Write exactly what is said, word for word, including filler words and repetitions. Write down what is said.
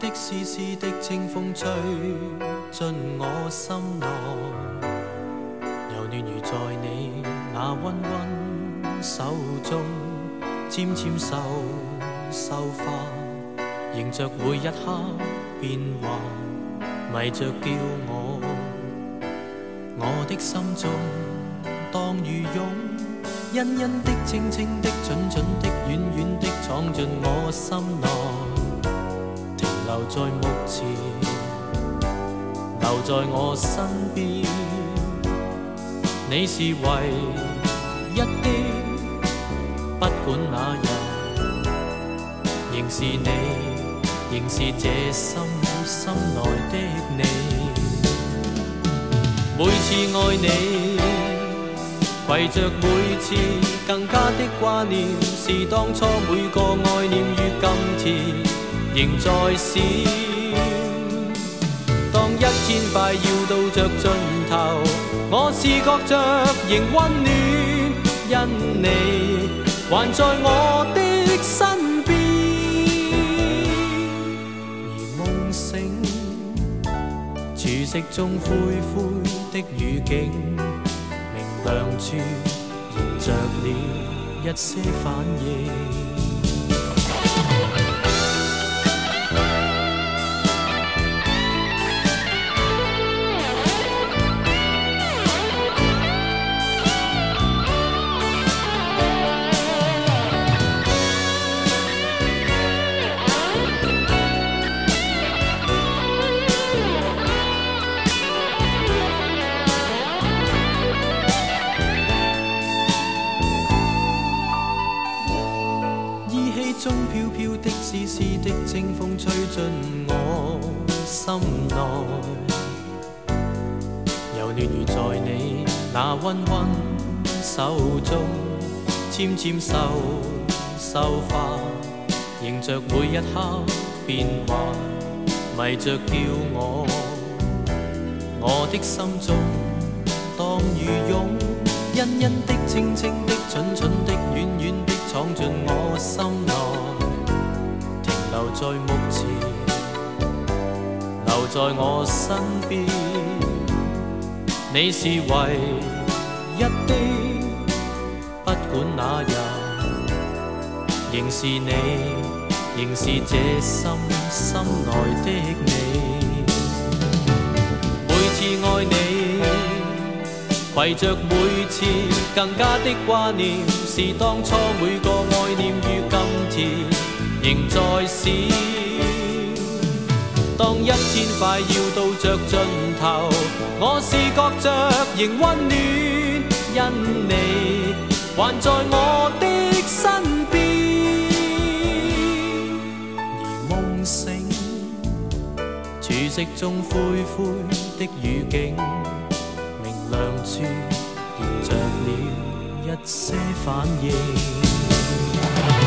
的丝丝的清风吹进我心內，柔嫩如在你那溫溫手中，纖纖繡繡花，迎着每一刻變幻，迷着叫我，我的心中當如湧，欣欣的、清清的、蠢蠢的、遠遠的，闖進我心內，停留在目前，留在我身邊。你是唯一的，不管那人，仍是你，仍是這心心內的你。每次愛你，攜着每次更加的掛念，是當初每個愛念於今天仍在閃。當一天快要到着盡頭，我是覺着仍溫暖，因你還在我的身邊。而夢醒，曙色中灰灰的雨景，明亮處迎着了一些反應。中飄飄的絲絲的清風吹進我心內，柔嫩如在你那溫溫手中，纖纖繡繡花，迎着每一刻變幻，迷着叫我，我的心中當如湧，欣欣的、清清的、蠢蠢的、遠遠的，闖進我心內，停留在目前，留在我身邊。你是唯一的，不管那人，仍是你，仍是這心心內的你。每次愛你，攜着每次更加的掛念，是當初每個愛念於今天仍在閃。當一天快要到着盡頭，我是覺着仍溫暖，因你還在我的身邊。而夢醒，曙色中灰灰的雨景，明亮處迎着了一些反應。